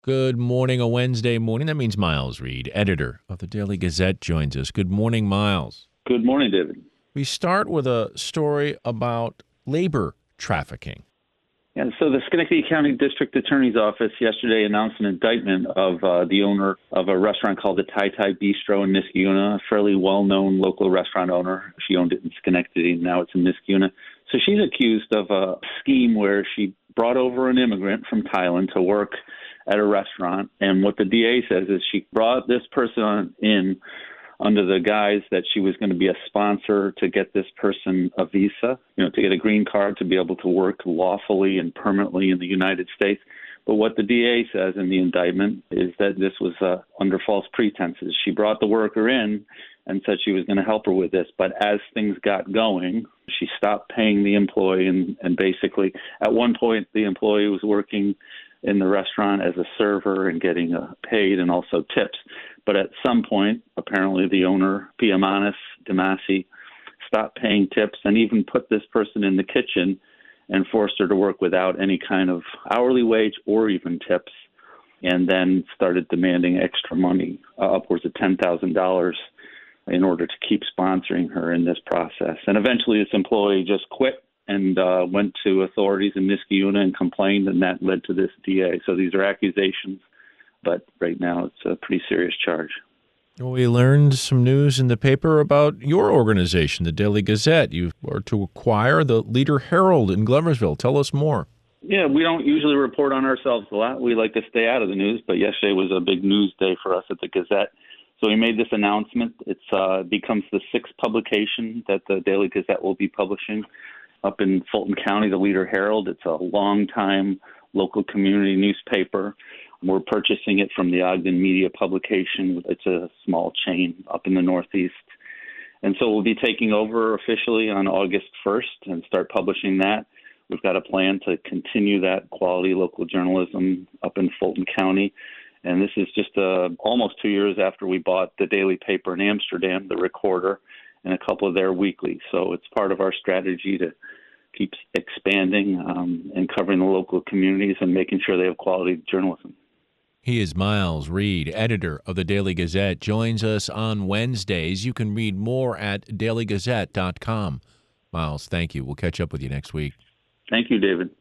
Good morning, a Wednesday morning. That means Miles Reed, editor of the Daily Gazette, joins us. Good morning, Miles. Good morning, David. We start with a story about labor trafficking. Yeah, so the Schenectady County District Attorney's Office yesterday announced an indictment of the owner of a restaurant called the Tai Tai Bistro in Niskayuna, a fairly well-known local restaurant owner. She owned it in Schenectady, and now it's in Niskayuna. So she's accused of a scheme where she brought over an immigrant from Thailand to work at a restaurant. And what the DA says is she brought this person in under the guise that she was going to be a sponsor to get this person a visa, to get a green card to be able to work lawfully and permanently in the United States. But what the DA says in the indictment is that this was under false pretenses. She brought the worker in and said she was going to help her with this. But as things got going, she stopped paying the employee. And basically, at one point, the employee was working in the restaurant as a server and getting paid and also tips. But at some point, apparently the owner, Piamanis Damasi, stopped paying tips and even put this person in the kitchen and forced her to work without any kind of hourly wage or even tips, and then started demanding extra money, upwards of $10,000, in order to keep sponsoring her in this process. And eventually this employee just quit and went to authorities in Niskayuna and complained, and that led to this DA. So these are accusations, but right now it's a pretty serious charge. Well, we learned some news in the paper about your organization, the Daily Gazette. You are to acquire the Leader Herald in Gloversville. Tell us more. Yeah, we don't usually report on ourselves a lot. We like to stay out of the news, but yesterday was a big news day for us at the Gazette. So we made this announcement. It becomes the sixth publication that the Daily Gazette will be publishing up in Fulton County, the Leader Herald. It's a long-time local community newspaper. We're purchasing it from the Ogden Media Publication. It's a small chain up in the Northeast. And so we'll be taking over officially on August 1st and start publishing that. We've got a plan to continue that quality local journalism up in Fulton County. And this is just almost 2 years after we bought the daily paper in Amsterdam, the Recorder, and a couple of their weeklies. So it's part of our strategy to keep expanding and covering the local communities and making sure they have quality journalism. He is Miles Reed, editor of the Daily Gazette, joins us on Wednesdays. You can read more at dailygazette.com. Miles, thank you. We'll catch up with you next week. Thank you, David.